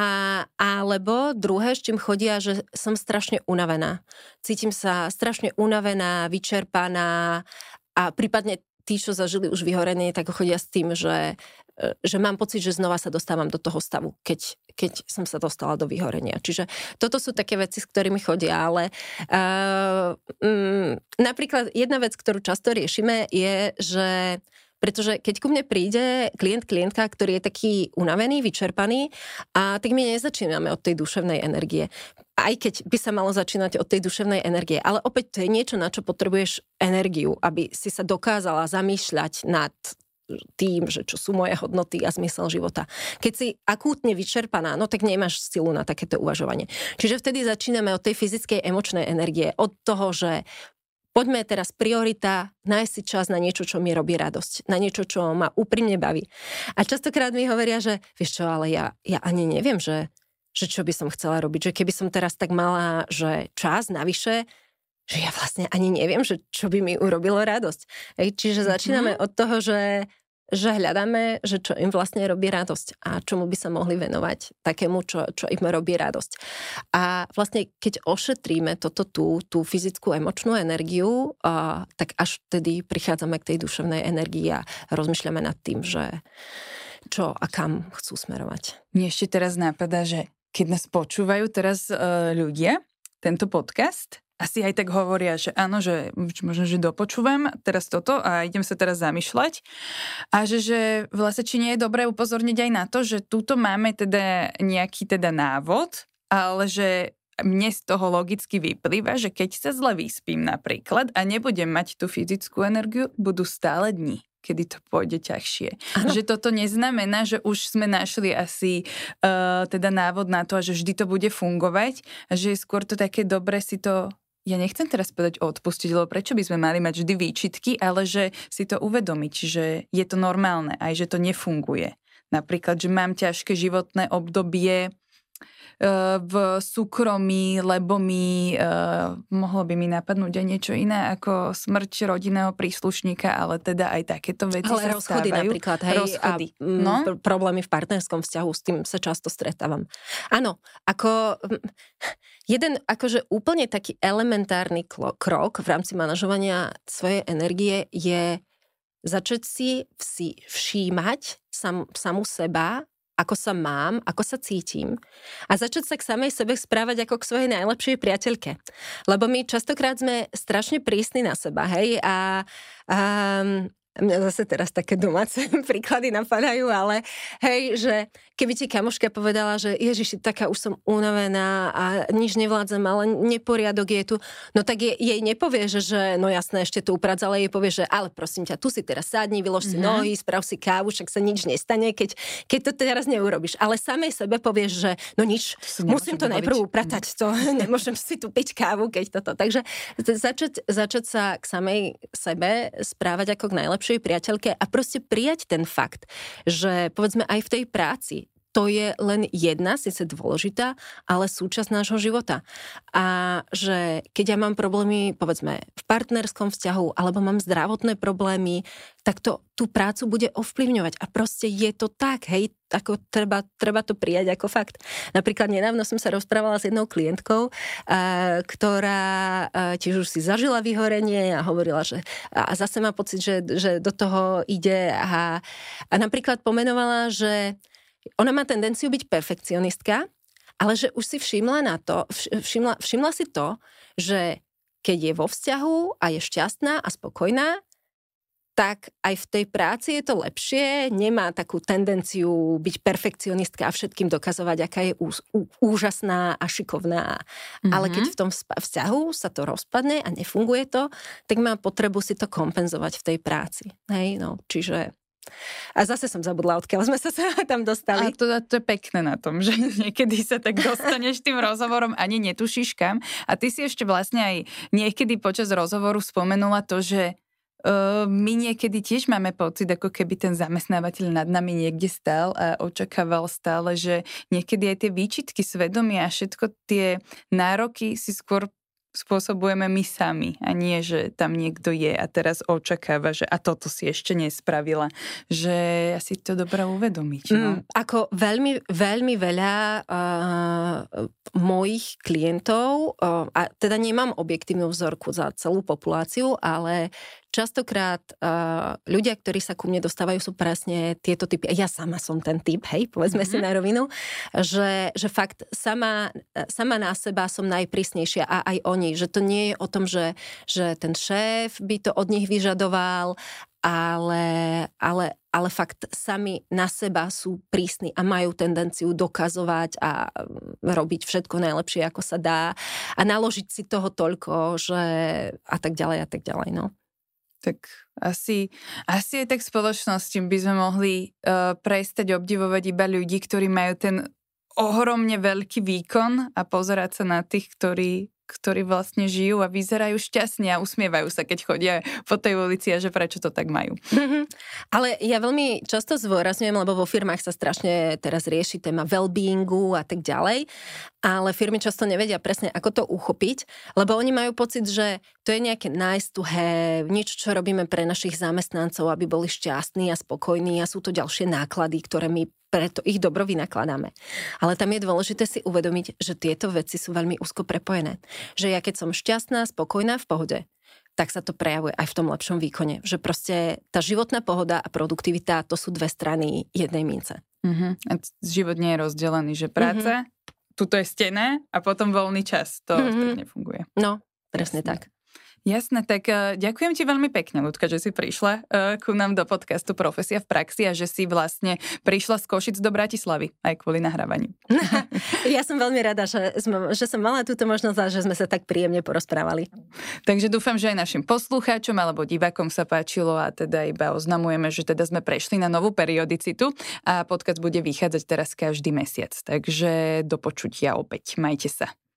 Speaker 2: alebo druhé, s čím chodia, že som strašne unavená. Cítim sa strašne unavená, vyčerpaná a prípadne tí, čo zažili už vyhorenie, tak chodia s tým, že, že mám pocit, že znova sa dostávam do toho stavu, keď, keď som sa dostala do vyhorenia. Čiže toto sú také veci, s ktorými chodia, ale uh, um, napríklad jedna vec, ktorú často riešime, je, že pretože keď ku mne príde klient, klientka, ktorý je taký unavený, vyčerpaný, a tak my nezačíname od tej duševnej energie. Aj keď by sa malo začínať od tej duševnej energie. Ale opäť to je niečo, na čo potrebuješ energiu, aby si sa dokázala zamýšľať nad tým, že čo sú moje hodnoty a zmysel života. Keď si akútne vyčerpaná, no tak nemáš silu na takéto uvažovanie. Čiže vtedy začíname od tej fyzickej emočnej energie, od toho, že poďme teraz priorita, nájsť si čas na niečo, čo mi robí radosť, na niečo, čo ma úprimne baví. A častokrát mi hovoria, že vieš čo, ale ja, ja ani neviem, že, že čo by som chcela robiť, že keby som teraz tak mala, že čas navyše, že ja vlastne ani neviem, že čo by mi urobilo radosť. Hej, čiže začíname mm-hmm. od toho, že že hľadáme, že čo im vlastne robí radosť a čomu by sa mohli venovať takému, čo, čo im robí radosť. A vlastne, keď ošetríme toto tú, tú fyzickú emočnú energiu, a, tak až vtedy prichádzame k tej duševnej energii a rozmýšľame nad tým, že čo a kam chcú smerovať.
Speaker 1: Mne ešte teraz napadá, že keď nás počúvajú teraz uh, ľudia, tento podcast, asi aj tak hovoria, že áno, že možno, že dopočúvam teraz toto a idem sa teraz zamýšľať. A že, že vlastne, či nie je dobré upozorniť aj na to, že túto máme teda nejaký teda návod, ale že mne z toho logicky vyplýva, že keď sa zle vyspím napríklad a nebudem mať tú fyzickú energiu, budú stále dni, kedy to pôjde ťažšie. Ano. Že toto neznamená, že už sme našli asi uh, teda návod na to, že vždy to bude fungovať a že je skôr to také dobre si to ja nechcem teraz povedať odpustiť, lebo prečo by sme mali mať vždy výčitky, ale že si to uvedomiť, že je to normálne, aj že to nefunguje. Napríklad, že mám ťažké životné obdobie v súkromí, lebo mi uh, mohlo by mi napadnúť aj niečo iné ako smrť rodinného príslušníka, ale teda aj takéto veci
Speaker 2: ale
Speaker 1: sa
Speaker 2: rozchody
Speaker 1: stávajú.
Speaker 2: Napríklad, hej,
Speaker 1: rozchody.
Speaker 2: A no? pr- problémy v partnerskom vzťahu, s tým sa často stretávam. Áno, ako jeden akože úplne taký elementárny klo- krok v rámci manažovania svojej energie je začať si vsi- všímať sam, samu seba, ako sa mám, ako sa cítim a začať sa k samej sebe správať ako k svojej najlepšej priateľke. Lebo my častokrát sme strašne prísni na seba, hej, a, a mňa zase teraz také domáce príklady napadajú, ale hej, že keby ti kamoška povedala, že Ježiši, taká už som unavená a nič nevládzem, ale neporiadok je tu, no tak je, jej nepovie, že, že no jasné, ešte to uprác, ale jej povie, že ale prosím ťa, tu si teraz sadni, vylož si mm-hmm. nohy, sprav si kávu, však sa nič nestane, keď, keď to teraz neurobiš. Ale samej sebe povieš, že no nič, musím to najprv upratať, to nemôžem si tu piť kávu, keď toto. Takže začať, začať sa k samej sebe správať ako k najlepšej priateľke a proste prijať ten fakt, že povedzme aj v tej práci to je len jedna, síce dôležitá, ale súčasť nášho života. A že keď ja mám problémy, povedzme, v partnerskom vzťahu, alebo mám zdravotné problémy, tak to tú prácu bude ovplyvňovať. A proste je to tak, hej, ako treba, treba to prijať ako fakt. Napríklad nedávno som sa rozprávala s jednou klientkou, ktorá tiež už si zažila vyhorenie a hovorila, že a zase má pocit, že, že do toho ide a, a napríklad pomenovala, že ona má tendenciu byť perfekcionistka, ale že už si všimla na to, všimla, všimla si to, že keď je vo vzťahu a je šťastná a spokojná, tak aj v tej práci je to lepšie, nemá takú tendenciu byť perfekcionistka a všetkým dokazovať, aká je ú, ú, úžasná a šikovná. Mm-hmm. Ale keď v tom vzťahu sa to rozpadne a nefunguje to, tak má potrebu si to kompenzovať v tej práci. Hej, no, čiže a zase som zabudla, odkiaľ sme sa tam dostali.
Speaker 1: A to, to je pekné na tom, že niekedy sa tak dostaneš tým rozhovorom, ani netušíš kam. A ty si ešte vlastne aj niekedy počas rozhovoru spomenula to, že uh, my niekedy tiež máme pocit, ako keby ten zamestnávateľ nad nami niekde stál a očakával stále, že niekedy aj tie výčitky svedomia a všetko tie nároky si skôr spôsobujeme my sami a nie, že tam niekto je a teraz očakáva, že a toto si ešte nespravila. Že asi to dobré uvedomiť. No?
Speaker 2: Mm, ako veľmi, veľmi veľa uh, mojich klientov, uh, a teda nemám objektívnu vzorku za celú populáciu, ale častokrát uh, ľudia, ktorí sa ku mne dostávajú, sú presne tieto typy. Ja sama som ten typ, hej, povedzme mm-hmm. si na rovinu, že, že fakt sama, sama na seba som najprísnejšia a aj oni, že to nie je o tom, že, že ten šéf by to od nich vyžadoval, ale, ale, ale fakt sami na seba sú prísni a majú tendenciu dokazovať a robiť všetko najlepšie, ako sa dá a naložiť si toho toľko, že a tak ďalej a tak ďalej, no.
Speaker 1: Tak asi, asi aj tak v spoločnosti by sme mohli uh, prestať obdivovať iba ľudí, ktorí majú ten ohromne veľký výkon a pozerať sa na tých, ktorí, ktorí vlastne žijú a vyzerajú šťastne a usmievajú sa, keď chodia po tej ulici a že prečo to tak majú.
Speaker 2: Mm-hmm. Ale ja veľmi často zdôrazňujem, lebo vo firmách sa strašne teraz rieši téma well-beingu a tak ďalej, ale firmy často nevedia presne, ako to uchopiť, lebo oni majú pocit, že to je nejaké nice to have, niečo, čo robíme pre našich zamestnancov, aby boli šťastní a spokojní a sú to ďalšie náklady, ktoré my preto ich dobro vynakladáme. Ale tam je dôležité si uvedomiť, že tieto veci sú veľmi úzko prepojené. Že ja keď som šťastná, spokojná, v pohode, tak sa to prejavuje aj v tom lepšom výkone. Že proste tá životná pohoda a produktivita, to sú dve strany jednej mince.
Speaker 1: Uh-huh. A život nie je rozdelený, že práca, uh-huh. tuto je stena a potom voľný čas. To uh-huh. tak nefunguje.
Speaker 2: No, presne Jasne. tak.
Speaker 1: Jasné, tak uh, ďakujem ti veľmi pekne, Ľudka, že si prišla uh, ku nám do podcastu Profesia v praxi a že si vlastne prišla z Košic do Bratislavy aj kvôli nahrávaniu.
Speaker 2: Ja som veľmi rada, že, sme, že som mala túto možnosť a že sme sa tak príjemne porozprávali.
Speaker 1: Takže dúfam, že aj našim poslucháčom alebo divákom sa páčilo a teda iba oznamujeme, že teda sme prešli na novú periodicitu a podcast bude vychádzať teraz každý mesiac. Takže do počutia opäť. Majte sa.